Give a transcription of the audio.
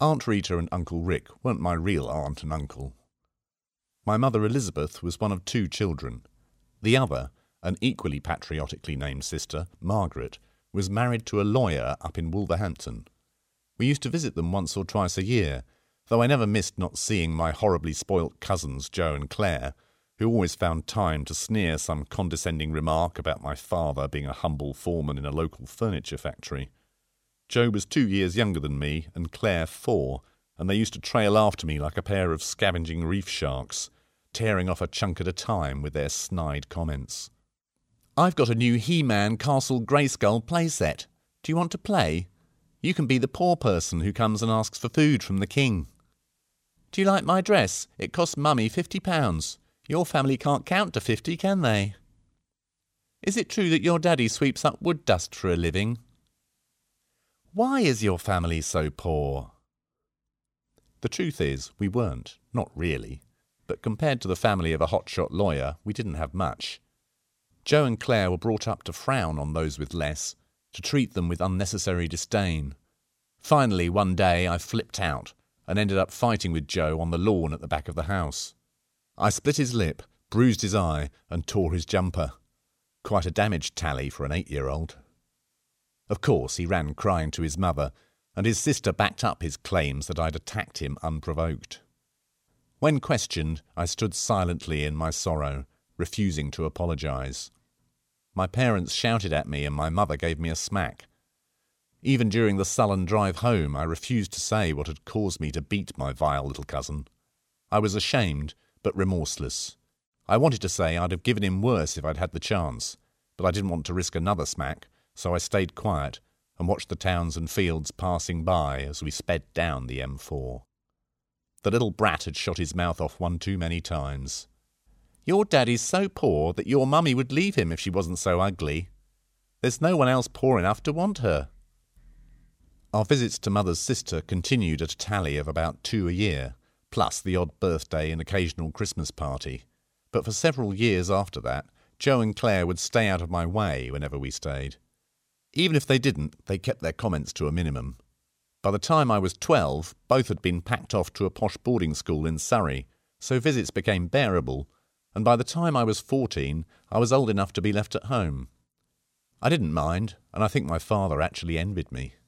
Aunt Rita and Uncle Rick weren't my real aunt and uncle. My mother Elizabeth was one of 2 children. The other, an equally patriotically named sister, Margaret, was married to a lawyer up in Wolverhampton. We used to visit them once or twice a year, though I never missed not seeing my horribly spoilt cousins Jo and Claire, who always found time to sneer some condescending remark about my father being a humble foreman in a local furniture factory. Jo was 2 years younger than me and Claire 4, and they used to trail after me like a pair of scavenging reef sharks, tearing off a chunk at a time with their snide comments. "I've got a new He-Man Castle Grayskull playset. Do you want to play? You can be the poor person who comes and asks for food from the king." "Do you like my dress? It cost Mummy £50. Your family can't count to 50, can they?" "Is it true that your daddy sweeps up wood dust for a living?" "Why is your family so poor?" The truth is, we weren't, not really, but compared to the family of a hotshot lawyer, we didn't have much. Jo and Claire were brought up to frown on those with less, to treat them with unnecessary disdain. Finally, one day, I flipped out and ended up fighting with Jo on the lawn at the back of the house. I split his lip, bruised his eye, and tore his jumper. Quite a damage tally for an 8-year-old. Of course, he ran crying to his mother, and his sister backed up his claims that I'd attacked him unprovoked. When questioned, I stood silently in my sorrow, refusing to apologise. My parents shouted at me and my mother gave me a smack. Even during the sullen drive home, I refused to say what had caused me to beat my vile little cousin. I was ashamed, but remorseless. I wanted to say I'd have given him worse if I'd had the chance, but I didn't want to risk another smack, so I stayed quiet and watched the towns and fields passing by as we sped down the M4. The little brat had shot his mouth off one too many times. "Your daddy's so poor that your mummy would leave him if she wasn't so ugly. There's no one else poor enough to want her." Our visits to Mother's sister continued at a tally of about 2 a year, plus the odd birthday and occasional Christmas party. But for several years after that, Jo and Claire would stay out of my way whenever we stayed. Even if they didn't, they kept their comments to a minimum. By the time I was 12, both had been packed off to a posh boarding school in Surrey, so visits became bearable, and by the time I was 14, I was old enough to be left at home. I didn't mind, and I think my father actually envied me.